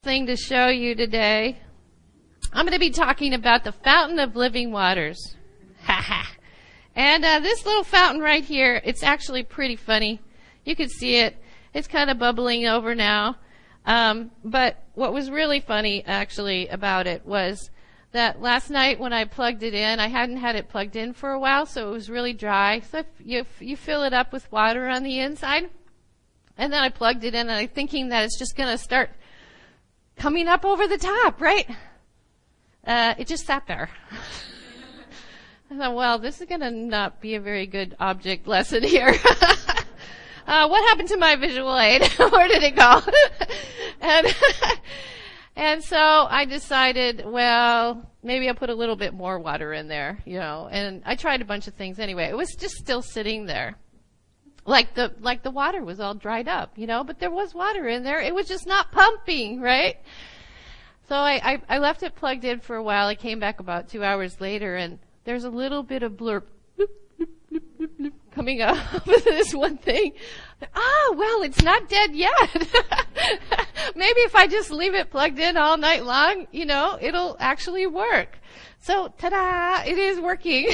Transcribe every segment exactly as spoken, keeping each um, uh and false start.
thing to show you today. I'm going to be talking about the fountain of living waters. Ha ha. And uh, this little fountain right here, it's actually pretty funny. You can see it. It's kind of bubbling over now. Um, but what was really funny, actually, about it was that last night when I plugged it in, I hadn't had it plugged in for a while, so it was really dry. So if you, you fill it up with water on the inside, and then I plugged it in, and I'm thinking that it's just going to start coming up over the top, right? Uh, it just sat there. I thought, well, this is going to not be a very good object lesson here. uh, what happened to my visual aid? Where did it go? and and so I decided, well, maybe I'll put a little bit more water in there, you know. And I tried a bunch of things anyway. It was just still sitting there. Like the like the water was all dried up, you know, but there was water in there. It was just not pumping, right? So I, I, I left it plugged in for a while. I came back about two hours later, and there's a little bit of blurb bloop, bloop, bloop, bloop, bloop, coming up with this one thing. Ah, well, it's not dead yet. Maybe if I just leave it plugged in all night long, you know, it'll actually work. So, ta-da, it is working.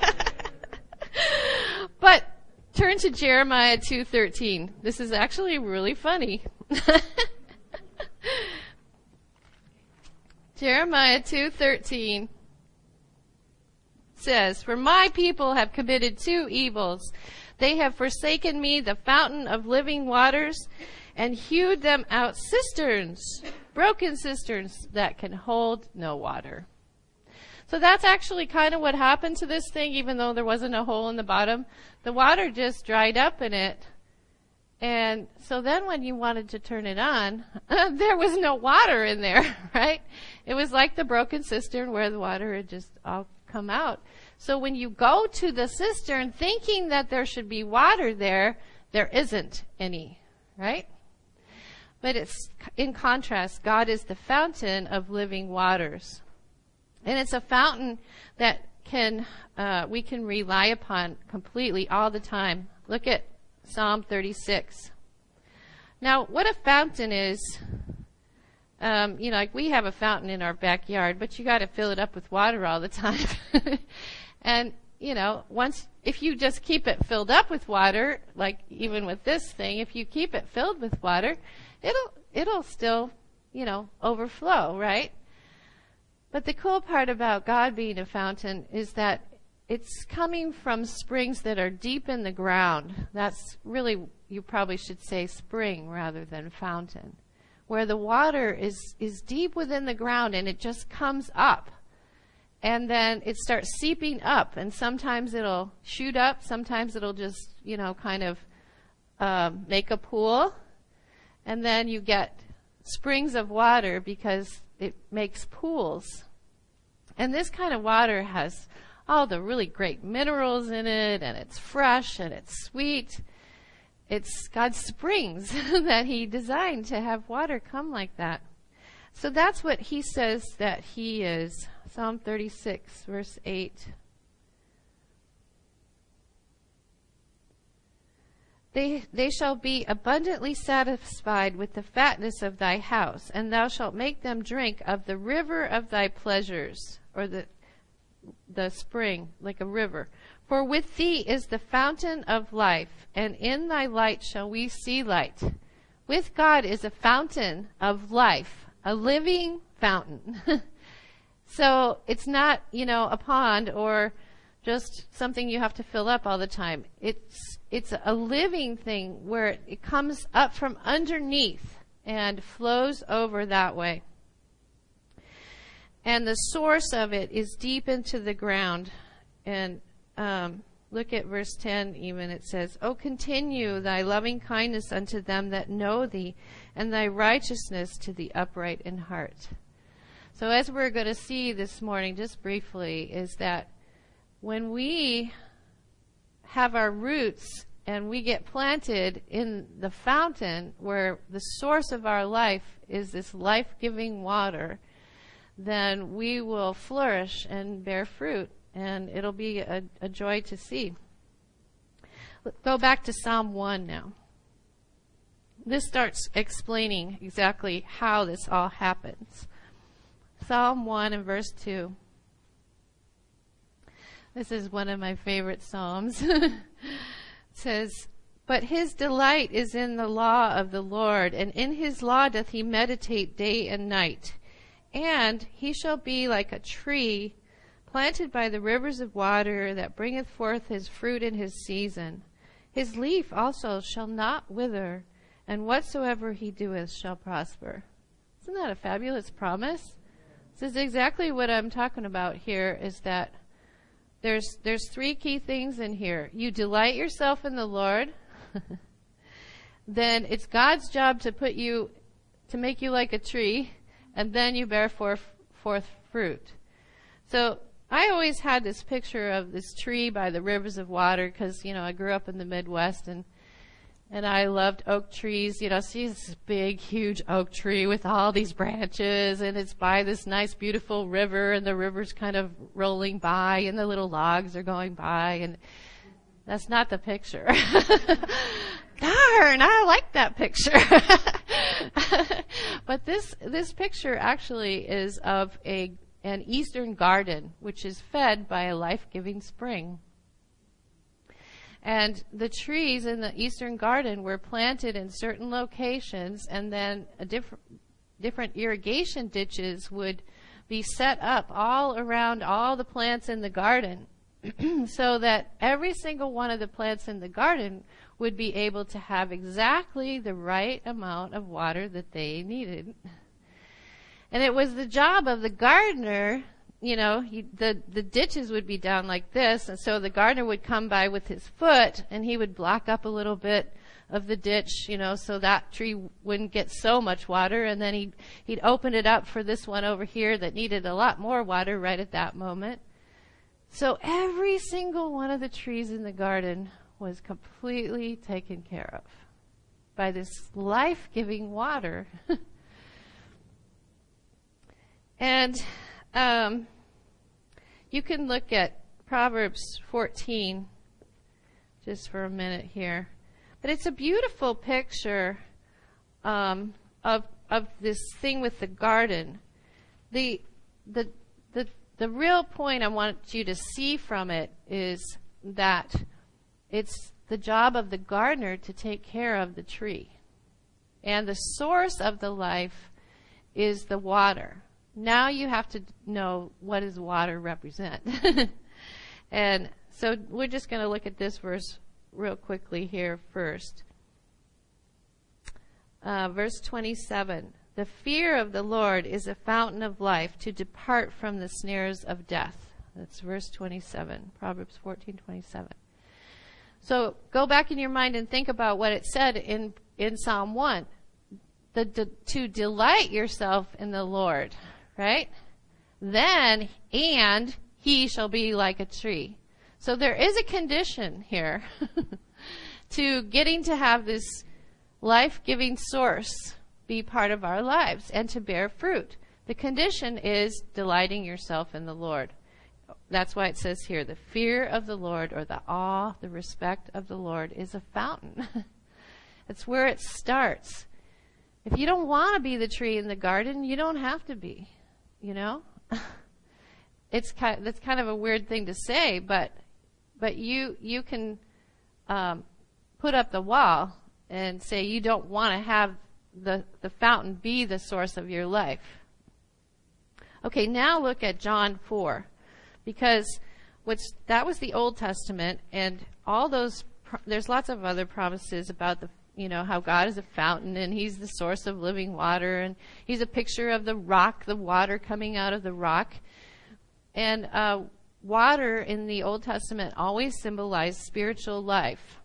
But turn to Jeremiah two thirteen. This is actually really funny. Jeremiah two thirteen says, "For my people have committed two evils. They have forsaken me, the fountain of living waters, and hewed them out cisterns, broken cisterns that can hold no water." So that's actually kind of what happened to this thing, even though there wasn't a hole in the bottom. The water just dried up in it. And so then when you wanted to turn it on, there was no water in there, right? It was like the broken cistern where the water had just all come out. So when you go to the cistern thinking that there should be water there, there isn't any, right? But it's in contrast, God is the fountain of living waters. And it's a fountain that can uh, we can rely upon completely all the time. Look at Psalm thirty-six. Now, what a fountain is, um, you know, like we have a fountain in our backyard, but you got to fill it up with water all the time. And, you know, once, if you just keep it filled up with water, like even with this thing, if you keep it filled with water, it'll, it'll still, you know, overflow, right? But the cool part about God being a fountain is that it's coming from springs that are deep in the ground. That's really, you probably should say spring rather than fountain, where the water is, is deep within the ground and it just comes up. And then it starts seeping up, and sometimes it'll shoot up, sometimes it'll just, you know, kind of um, make a pool. And then you get springs of water because it makes pools. And this kind of water has all the really great minerals in it, and it's fresh and it's sweet. It's God's springs that he designed to have water come like that. So that's what he says that he is. Psalm thirty-six, verse eight. They, they shall be abundantly satisfied with the fatness of thy house, and thou shalt make them drink of the river of thy pleasures, or the the spring, like a river. For with thee is the fountain of life, and in thy light shall we see light. With God is a fountain of life, a living fountain. So it's not, you know, a pond or just something you have to fill up all the time. It's it's a living thing where it, it comes up from underneath and flows over that way. And the source of it is deep into the ground. And um, look at verse ten even. It says, "O continue thy loving kindness unto them that know thee, and thy righteousness to the upright in heart." So as we're going to see this morning, just briefly, is that when we have our roots and we get planted in the fountain where the source of our life is this life-giving water, then we will flourish and bear fruit, and it'll be a, a joy to see. Let's go back to Psalm one now. this starts explaining exactly how this all happens. Psalm one and verse two. This is one of my favorite psalms. It says, "But his delight is in the law of the Lord, and in his law doth he meditate day and night. And he shall be like a tree planted by the rivers of water, that bringeth forth his fruit in his season. His leaf also shall not wither, and whatsoever he doeth shall prosper." Isn't that a fabulous promise? This is exactly what I'm talking about here, is that there's there's three key things in here. You delight yourself in the Lord. Then it's God's job to put you, to make you like a tree, and then you bear forth, forth fruit. So I always had this picture of this tree by the rivers of water, because, you know, I grew up in the Midwest, and and I loved oak trees. You know, see this big, huge oak tree with all these branches, and it's by this nice, beautiful river, and the river's kind of rolling by, and the little logs are going by, and that's not the picture. Darn, I like that picture. But this this picture actually is of a an eastern garden, which is fed by a life-giving spring. And the trees in the eastern garden were planted in certain locations, and then a different different irrigation ditches would be set up all around all the plants in the garden, so that every single one of the plants in the garden would be able to have exactly the right amount of water that they needed. And it was the job of the gardener, you know, he, the, the ditches would be down like this, and so the gardener would come by with his foot, and he would block up a little bit of the ditch, you know, so that tree wouldn't get so much water, and then he'd, he'd open it up for this one over here that needed a lot more water right at that moment. So every single one of the trees in the garden was completely taken care of by this life-giving water. And um, you can look at Proverbs fourteen just for a minute here. But it's a beautiful picture um, of of this thing with the garden. The the the the real point I want you to see from it is that it's the job of the gardener to take care of the tree. And the source of the life is the water. Now you have to know, what does water represent? And so we're just going to look at this verse real quickly here first. Uh, verse twenty-seven. "The fear of the Lord is a fountain of life, to depart from the snares of death." That's verse twenty-seven, Proverbs fourteen twenty-seven. So go back in your mind and think about what it said in, in Psalm one. The, the, to delight yourself in the Lord, right? Then, and he shall be like a tree. So there is a condition here to getting to have this life-giving source be part of our lives and to bear fruit. The condition is delighting yourself in the Lord. That's why it says here, the fear of the Lord, or the awe, the respect of the Lord, is a fountain. It's where it starts. If you don't want to be the tree in the garden, you don't have to be, you know? It's kind, that's kind of a weird thing to say, but but you you can um, put up the wall and say you don't want to have the, the fountain be the source of your life. Okay, now look at John four, because what's that was the Old Testament, and all those pro- there's lots of other promises about the you know how God is a fountain and he's the source of living water, and he's a picture of the rock, the water coming out of the rock. And uh, water in the Old Testament always symbolized spiritual life.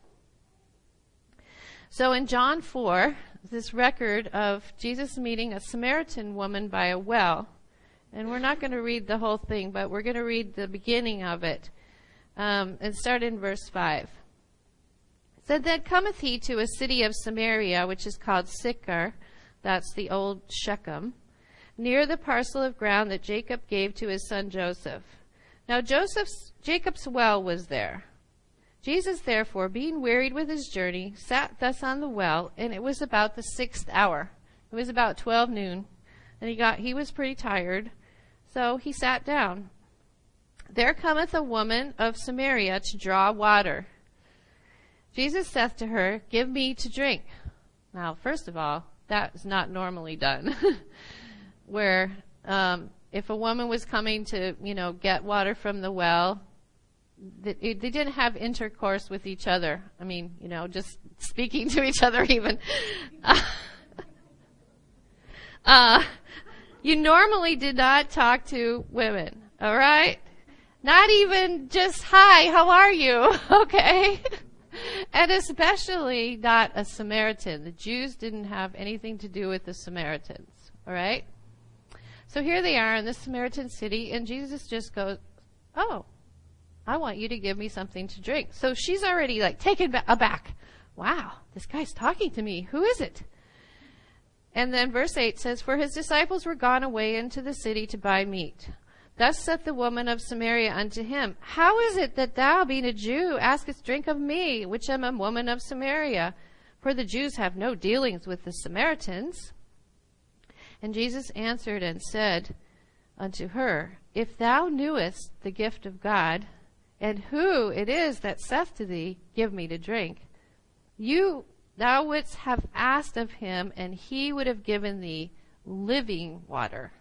So in John four, this record of Jesus meeting a Samaritan woman by a well. And we're not going to read the whole thing, but we're going to read the beginning of it um, and start in verse five. It said, "Then cometh he to a city of Samaria, which is called Sychar," that's the old Shechem, "near the parcel of ground that Jacob gave to his son Joseph. Now Joseph's, Jacob's well was there. Jesus, therefore, being wearied with his journey, sat thus on the well, and it was about the sixth hour. It was about twelve noon, and he got he was pretty tired, so he sat down. There cometh a woman of Samaria to draw water. Jesus saith to her, Give me to drink. Now, first of all, that is not normally done. Where um, if a woman was coming to, you know, get water from the well, they, they didn't have intercourse with each other. I mean, you know, just speaking to each other even. Uh, uh, you normally did not talk to women, all right? Not even just, hi, how are you? Okay? And especially not a Samaritan. The Jews didn't have anything to do with the Samaritans, all right? So here they are in the Samaritan city, and Jesus just goes, oh, I want you to give me something to drink. So she's already like taken aback. Wow, this guy's talking to me. Who is it? And then verse eight says, For his disciples were gone away into the city to buy meat. Thus saith the woman of Samaria unto him, How is it that thou, being a Jew, askest drink of me, which am a woman of Samaria? For the Jews have no dealings with the Samaritans. And Jesus answered and said unto her, If thou knewest the gift of God, and who it is that saith to thee, Give me to drink, you thou wouldst have asked of him, and he would have given thee living water.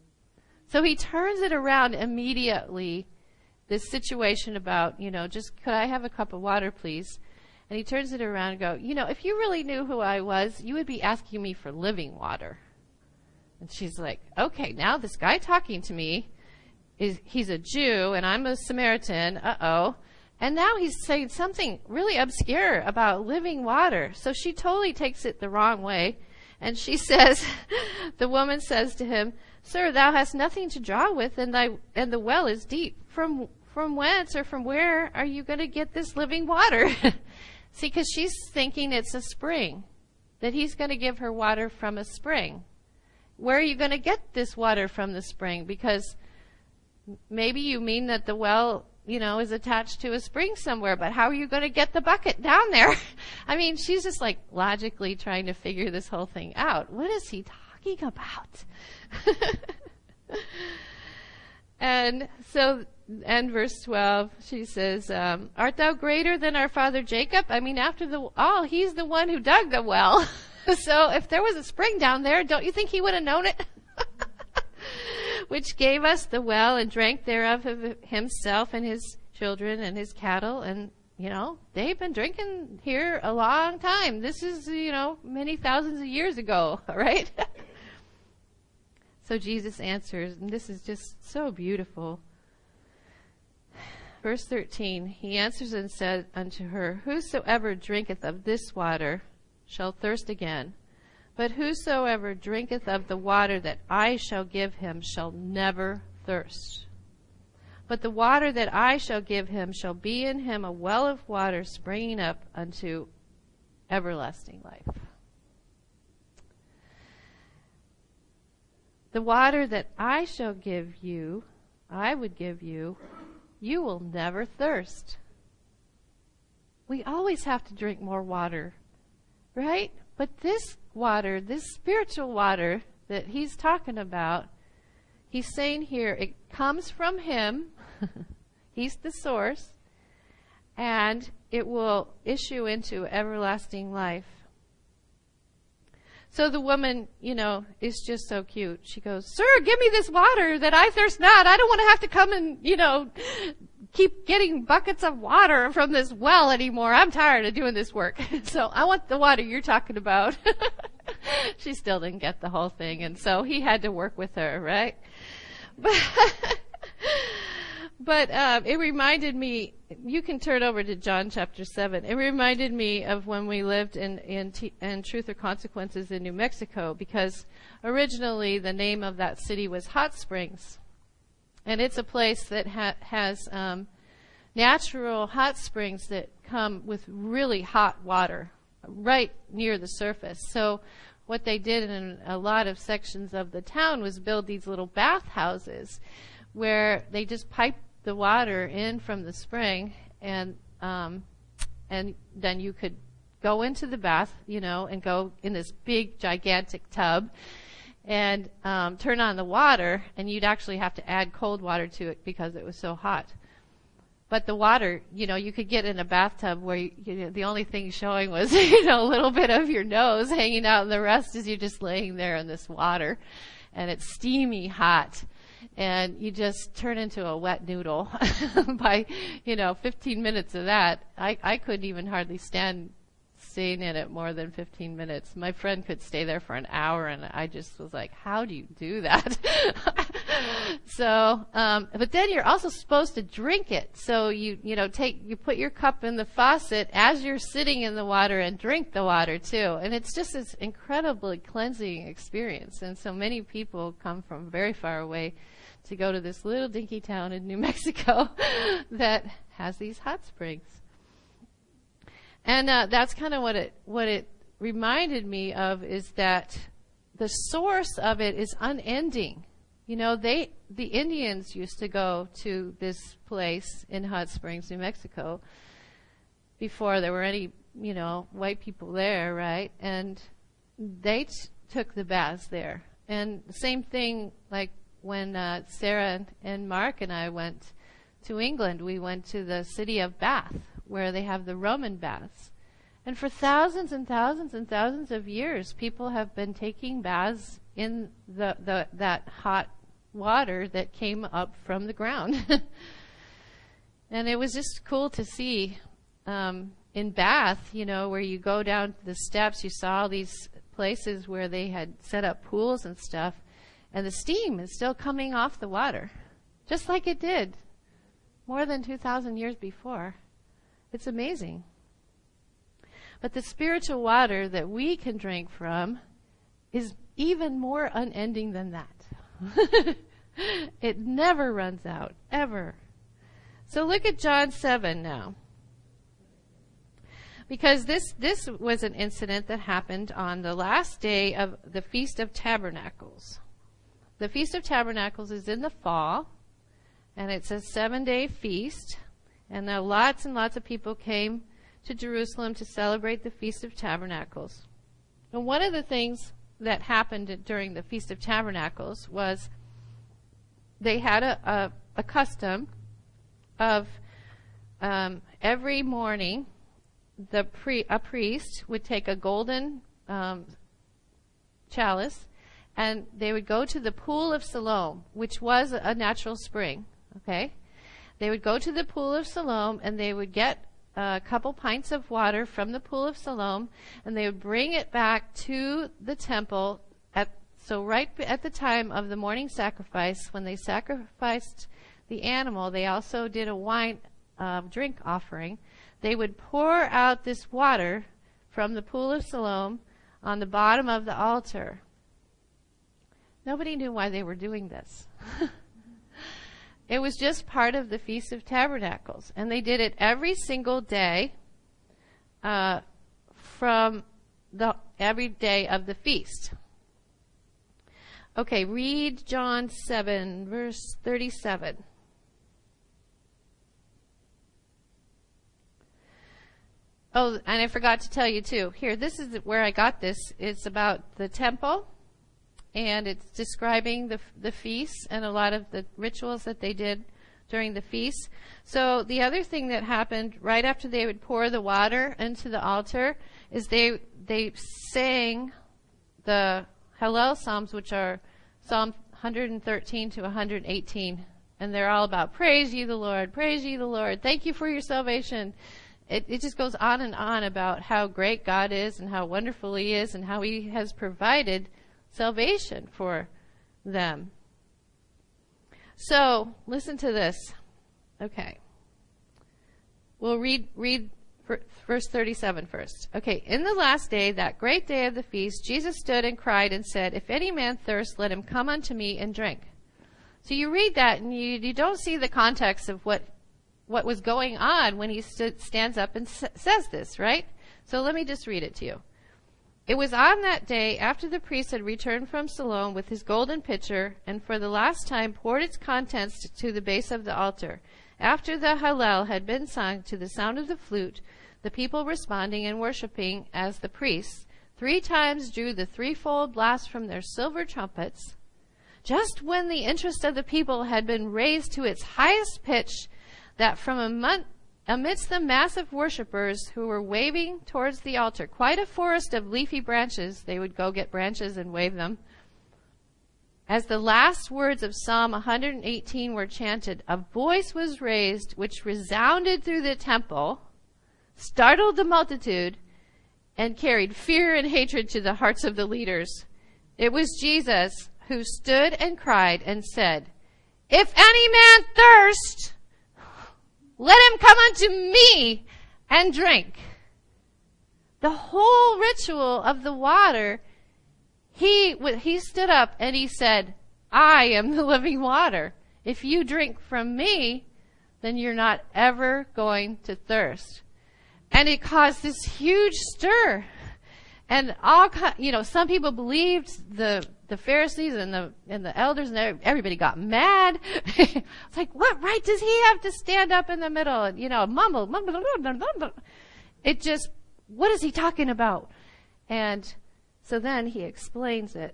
So he turns it around immediately, this situation about, you know, just could I have a cup of water, please? And he turns it around and go, you know, if you really knew who I was, you would be asking me for living water. And she's like, okay, now this guy talking to me, is he's a Jew and I'm a Samaritan, uh-oh. And now he's saying something really obscure about living water. So she totally takes it the wrong way. And she says, the woman says to him, Sir, thou hast nothing to draw with, and thy and the well is deep. From from whence or from where are you going to get this living water? See, because she's thinking it's a spring, that he's going to give her water from a spring. Where are you going to get this water from the spring? Because maybe you mean that the well, you know, is attached to a spring somewhere, but how are you going to get the bucket down there? I mean, she's just like logically trying to figure this whole thing out. What is he talking about? And so, and verse twelve, she says, um, Art thou greater than our father Jacob? I mean, after the, oh, he's the one who dug the well. So if there was a spring down there, don't you think he would have known it? Which gave us the well and drank thereof of himself and his children and his cattle. And, you know, they've been drinking here a long time. This is, you know, many thousands of years ago, right? So Jesus answers, and this is just so beautiful. Verse thirteen, he answers and said unto her, Whosoever drinketh of this water shall thirst again. But whosoever drinketh of the water that I shall give him shall never thirst. But the water that I shall give him shall be in him a well of water springing up unto everlasting life. The water that I shall give you, I would give you, you will never thirst. We always have to drink more water, right? But this water, this spiritual water that he's talking about, he's saying here, it comes from him. He's the source. And it will issue into everlasting life. So the woman, you know, is just so cute. She goes, Sir, give me this water that I thirst not. I don't want to have to come and, you know, keep getting buckets of water from this well anymore. I'm tired of doing this work. So I want the water you're talking about. She still didn't get the whole thing. And so he had to work with her, right? But, but um, it reminded me, you can turn over to John chapter seven. It reminded me of when we lived in, in, T- in Truth or Consequences in New Mexico, because originally the name of that city was Hot Springs. And it's a place that ha- has um, natural hot springs that come with really hot water right near the surface. So what they did in a lot of sections of the town was build these little bathhouses where they just piped the water in from the spring, and um, and then you could go into the bath, you know, and go in this big, gigantic tub and um, turn on the water, and you'd actually have to add cold water to it because it was so hot. But the water, you know, you could get in a bathtub where you, you know, the only thing showing was, you know, a little bit of your nose hanging out, and the rest is you're just laying there in this water, and it's steamy hot, and you just turn into a wet noodle by, you know, fifteen minutes of that. I, I couldn't even hardly stand staying in it more than fifteen minutes. My friend could stay there for an hour, and I just was like, how do you do that? So, um, but then you're also supposed to drink it. So you, you know, take, you put your cup in the faucet as you're sitting in the water and drink the water too. And it's just this incredibly cleansing experience. And so many people come from very far away to go to this little dinky town in New Mexico that has these hot springs. And uh, that's kind of what it what it reminded me of, is that the source of it is unending. You know, they the Indians used to go to this place in Hot Springs, New Mexico, before there were any, you know, white people there, right? And they t- took the baths there. And the same thing, like when uh, Sarah and, and Mark and I went to England, we went to the city of Bath, where they have the Roman baths. And for thousands and thousands and thousands of years, people have been taking baths in the, the that hot water that came up from the ground. And it was just cool to see um, in Bath, you know, where you go down the steps, you saw all these places where they had set up pools and stuff, and the steam is still coming off the water, just like it did more than two thousand years before. It's amazing. But the spiritual water that we can drink from is even more unending than that. It never runs out, ever. So look at John seven now. Because this, this was an incident that happened on the last day of the Feast of Tabernacles. The Feast of Tabernacles is in the fall, and it's a seven-day feast. And now lots and lots of people came to Jerusalem to celebrate the Feast of Tabernacles. And one of the things that happened during the Feast of Tabernacles was they had a, a, a custom of um, every morning the pre, a priest would take a golden um, chalice, and they would go to the pool of Siloam, which was a natural spring, okay? They would go to the pool of Siloam, and they would get a couple pints of water from the pool of Siloam, and they would bring it back to the temple. At, so right at the time of the morning sacrifice, when they sacrificed the animal, they also did a wine uh, drink offering. They would pour out this water from the pool of Siloam on the bottom of the altar. Nobody knew why they were doing this. It was just part of the Feast of Tabernacles. And they did it every single day uh, from the every day of the feast. Okay, read John seven, verse thirty-seven. Oh, and I forgot to tell you, too. Here, this is where I got this. It's about the temple. And it's describing the the feasts and a lot of the rituals that they did during the feast. So the other thing that happened right after they would pour the water into the altar is they they sang the Hallel Psalms, which are Psalm one thirteen to one eighteen. And they're all about praise ye the Lord, praise ye the Lord, thank you for your salvation. It, it just goes on and on about how great God is and how wonderful He is and how He has provided salvation for them. So, listen to this. Okay. We'll read read verse thirty-seven first. Okay. In the last day, that great day of the feast, Jesus stood and cried and said, "If any man thirst, let him come unto me and drink." So you read that and you, you don't see the context of what what was going on when he st- stands up and s- says this, right? So let me just read it to you. It was on that day, after the priest had returned from Siloam with his golden pitcher, and for the last time poured its contents to the base of the altar. After the Hallel had been sung to the sound of the flute, the people responding and worshiping as the priests three times drew the threefold blast from their silver trumpets. Just when the interest of the people had been raised to its highest pitch, that from among, amidst the massive worshippers who were waving towards the altar, quite a forest of leafy branches, they would go get branches and wave them. As the last words of Psalm one hundred eighteen were chanted, a voice was raised which resounded through the temple, startled the multitude, and carried fear and hatred to the hearts of the leaders. It was Jesus who stood and cried and said, "If any man thirst, let him come unto me and drink." The whole ritual of the water, he, he stood up and he said, "I am the living water. If you drink from me, then you're not ever going to thirst." And it caused this huge stir. And all, you know, some people believed, the the Pharisees and the and the elders, and everybody got mad. It's like, what right does he have to stand up in the middle and, you know, mumble, mumble, mumble, mumble? It just, what is he talking about? And so then he explains it.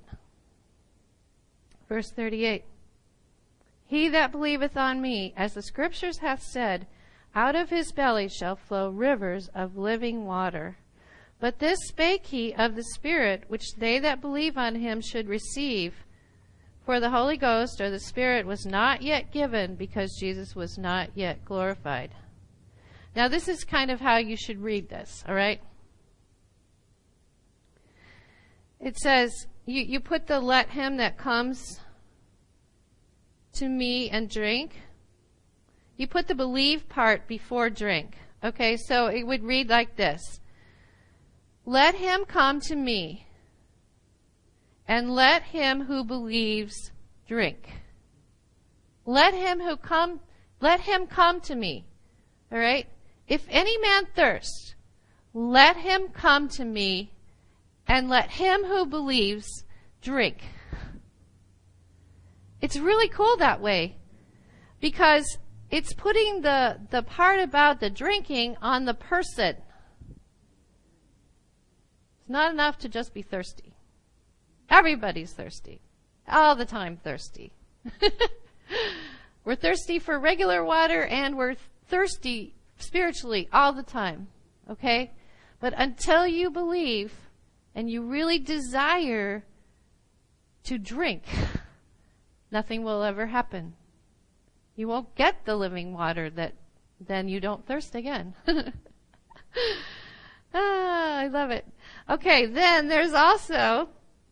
Verse thirty-eight. He that believeth on me, as the scriptures hath said, out of his belly shall flow rivers of living water. But this spake he of the Spirit, which they that believe on him should receive. For the Holy Ghost, or the Spirit, was not yet given, because Jesus was not yet glorified. Now this is kind of how you should read this, all right? It says, you, you put the "let him that comes to me and drink." You put the believe part before drink. Okay, so it would read like this. Let him come to me, and let him who believes drink. Let him who come, let him come to me. All right? If any man thirst, let him come to me, and let him who believes drink. It's really cool that way, because it's putting the, the part about the drinking on the person. It's not enough to just be thirsty. Everybody's thirsty. All the time thirsty. We're thirsty for regular water, and we're thirsty spiritually all the time. Okay? But until you believe and you really desire to drink, nothing will ever happen. You won't get the living water that then you don't thirst again. Ah, I love it. Okay, then there's also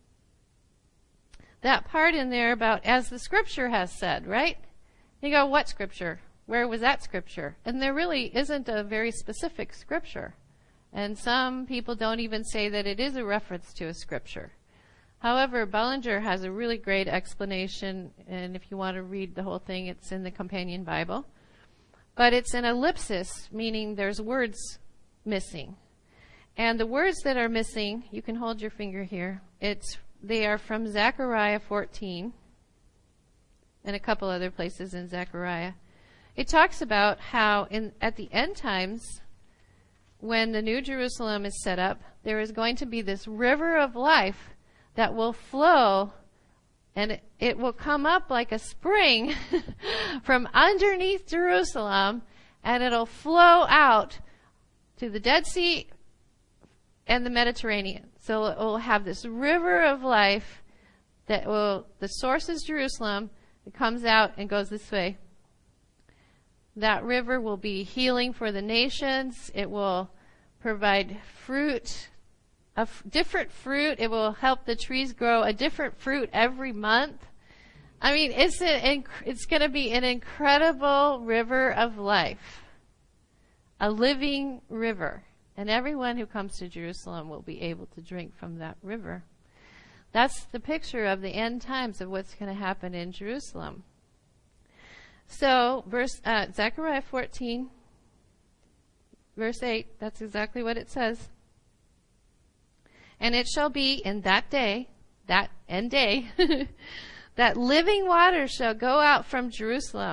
that part in there about as the scripture has said, right? You go, what scripture? Where was that scripture? And there really isn't a very specific scripture. And some people don't even say that it is a reference to a scripture. However, Bullinger has a really great explanation, and if you want to read the whole thing, it's in the Companion Bible. But it's an ellipsis, meaning there's words missing. And the words that are missing, you can hold your finger here, it's they are from Zechariah fourteen and a couple other places in Zechariah. It talks about how in at the end times, when the New Jerusalem is set up, there is going to be this river of life that will flow, and it, it will come up like a spring from underneath Jerusalem, and it'll flow out to the Dead Sea and the Mediterranean. So it will have this river of life that will, the source is Jerusalem. It comes out and goes this way. That river will be healing for the nations. It will provide fruit, a f- different fruit. It will help the trees grow a different fruit every month. I mean, it's an inc- it's going to be an incredible river of life, a living river. And everyone who comes to Jerusalem will be able to drink from that river. That's the picture of the end times of what's going to happen in Jerusalem. So, verse uh, Zechariah fourteen, verse eight, that's exactly what it says. And it shall be in that day, that end day, that living water shall go out from Jerusalem,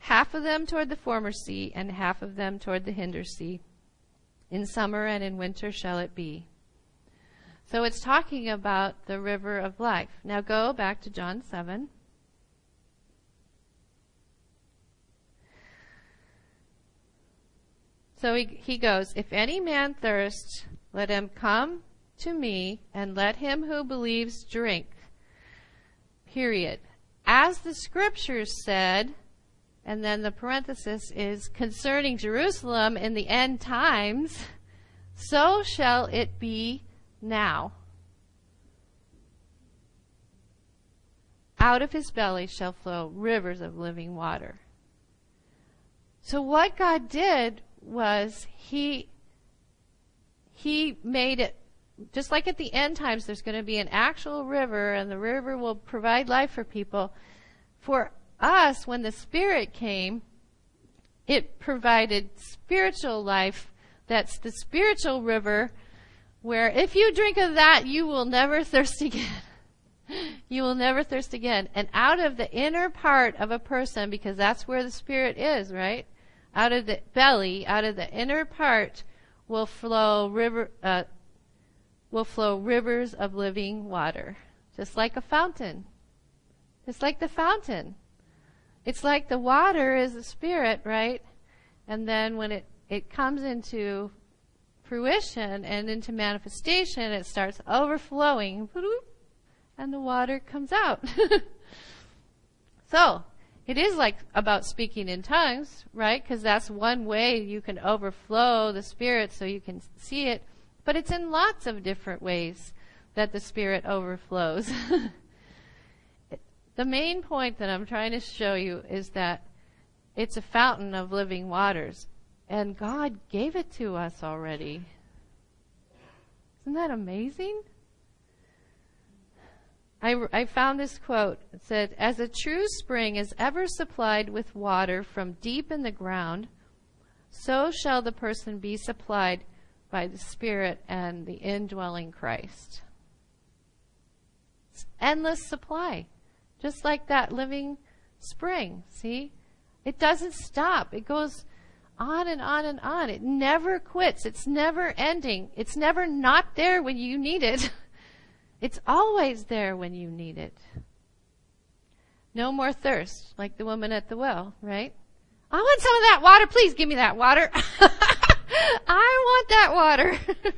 half of them toward the former sea, and half of them toward the hinder sea. In summer and in winter shall it be. So it's talking about the river of life. Now go back to John seven. So he, he goes, if any man thirst, let him come to me, and let him who believes drink. Period. As the scriptures said, and then the parenthesis is concerning Jerusalem in the end times, so shall it be now. Out of his belly shall flow rivers of living water. So what God did was he he made it, just like at the end times there's going to be an actual river, and the river will provide life for people. For us, when the Spirit came, it provided spiritual life. That's the spiritual river, where if you drink of that, you will never thirst again. You will never thirst again. And out of the inner part of a person, because that's where the Spirit is, right? Out of the belly, out of the inner part, will flow river, uh, will flow rivers of living water, just like a fountain. It's like the fountain. It's like the water is the Spirit, right? And then when it, it comes into fruition and into manifestation, it starts overflowing, and the water comes out. So, it is like about speaking in tongues, right? Because that's one way you can overflow the Spirit so you can see it. But it's in lots of different ways that the Spirit overflows. The main point that I'm trying to show you is that it's a fountain of living waters. And God gave it to us already. Isn't that amazing? I, I found this quote. It said, as a true spring is ever supplied with water from deep in the ground, so shall the person be supplied by the Spirit and the indwelling Christ. It's endless supply. Just like that living spring, see? It doesn't stop. It goes on and on and on. It never quits. It's never ending. It's never not there when you need it. It's always there when you need it. No more thirst, like the woman at the well, right? I want some of that water. Please give me that water. I want that water.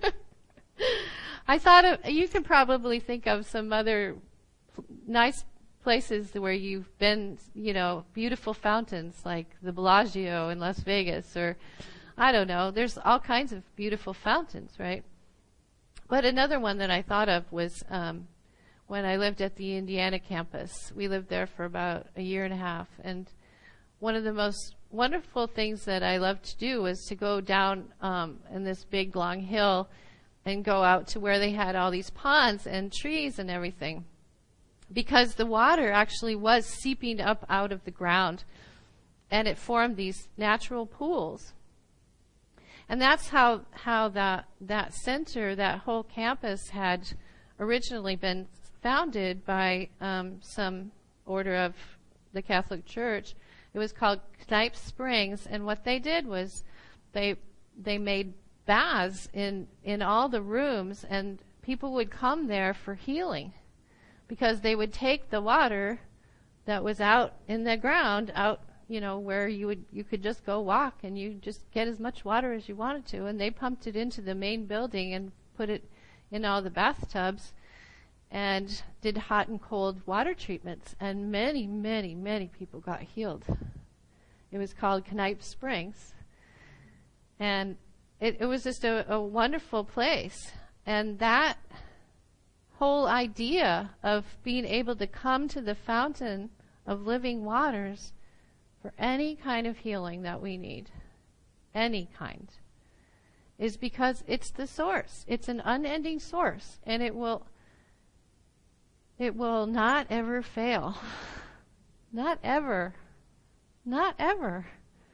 I thought of, you can probably think of some other nice places where you've been, you know, beautiful fountains like the Bellagio in Las Vegas, or I don't know. There's all kinds of beautiful fountains, right? But another one that I thought of was um, when I lived at the Indiana campus. We lived there for about a year and a half, and one of the most wonderful things that I loved to do was to go down um, in this big long hill and go out to where they had all these ponds and trees and everything, because the water actually was seeping up out of the ground, and it formed these natural pools. And that's how how that that center, that whole campus, had originally been founded by um, some order of the Catholic Church. It was called Knipe Springs, and what they did was they they made baths in in all the rooms, and people would come there for healing, because they would take the water that was out in the ground, out, you know, where you would you could just go walk and you just get as much water as you wanted to, and they pumped it into the main building and put it in all the bathtubs and did hot and cold water treatments, and many, many, many people got healed. It was called Knipe Springs, and it, it was just a, a wonderful place. And that whole idea of being able to come to the fountain of living waters for any kind of healing that we need, any kind, is because it's the source. It's an unending source, and it will it will not ever fail. Not ever. Not ever.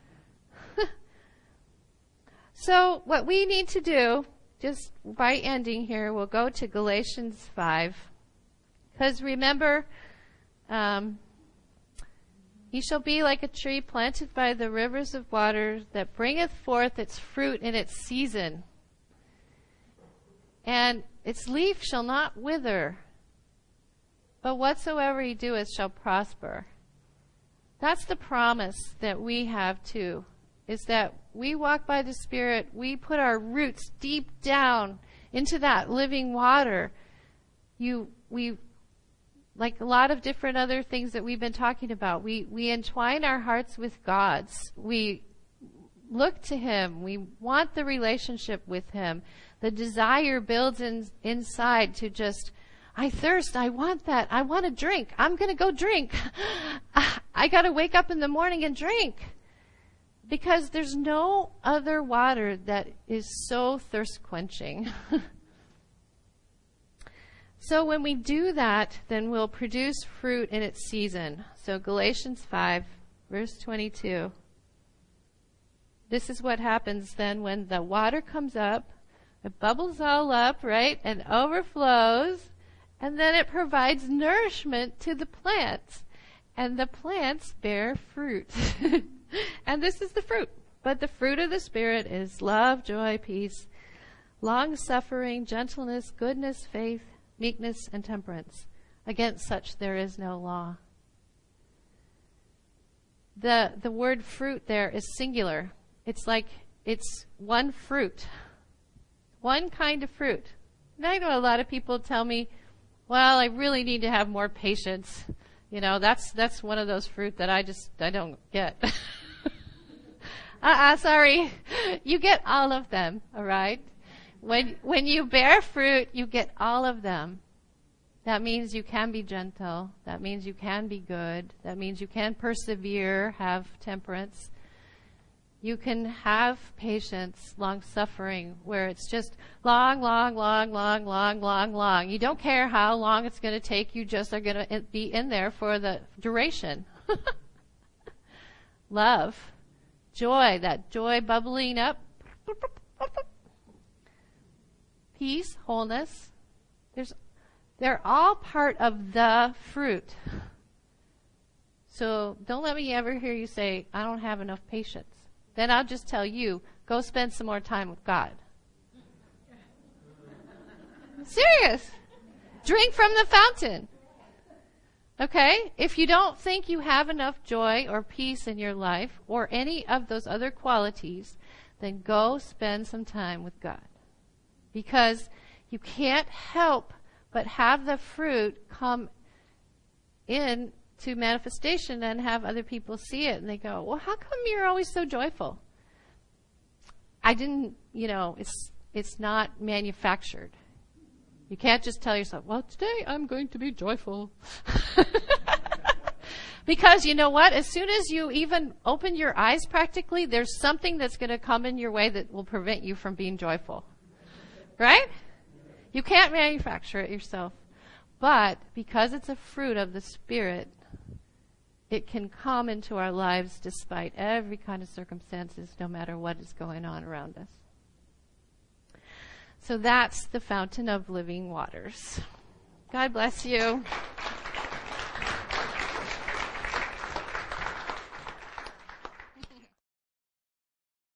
So what we need to do, just by ending here, we'll go to Galatians five. Because remember, um, He shall be like a tree planted by the rivers of water that bringeth forth its fruit in its season. And its leaf shall not wither, but whatsoever he doeth shall prosper. That's the promise that we have too, is that we walk by the Spirit, we put our roots deep down into that living water. You, we, like a lot of different other things that we've been talking about, we, we entwine our hearts with God's. We look to Him. We want the relationship with Him. The desire builds in, inside to just, I thirst, I want that, I want to drink, I'm going to go drink. I got to wake up in the morning and drink. Because there's no other water that is so thirst quenching. So when we do that, then we'll produce fruit in its season. So Galatians five, verse twenty-two. This is what happens then when the water comes up, it bubbles all up, right, and overflows, and then it provides nourishment to the plants, and the plants bear fruit. And this is the fruit. But the fruit of the Spirit is love, joy, peace, long-suffering, gentleness, goodness, faith, meekness, and temperance. Against such there is no law. The the word fruit there is singular. It's like it's one fruit. One kind of fruit. And I know a lot of people tell me, well, I really need to have more patience. You know, that's that's one of those fruit that I just I don't get. uh-uh, sorry. You get all of them, all right? When when you bear fruit, you get all of them. That means you can be gentle. That means you can be good. That means you can persevere, have temperance. You can have patience, long-suffering, where it's just long, long, long, long, long, long, long. You don't care how long it's going to take. You just are going to be in there for the duration. Love, joy, that joy bubbling up. Peace, wholeness. There's, they're all part of the fruit. So don't let me ever hear you say, I don't have enough patience. Then I'll just tell you, go spend some more time with God. Serious. Drink from the fountain. Okay? If you don't think you have enough joy or peace in your life or any of those other qualities, then go spend some time with God. Because you can't help but have the fruit come in to manifestation and have other people see it, and they go, well, how come you're always so joyful? I didn't, you know, it's it's not manufactured. You can't just tell yourself, well, today I'm going to be joyful. Because you know what? As soon as you even open your eyes practically, there's something that's going to come in your way that will prevent you from being joyful. Right? You can't manufacture it yourself. But because it's a fruit of the Spirit, it can come into our lives despite every kind of circumstances, no matter what is going on around us. So that's the fountain of living waters. God bless you.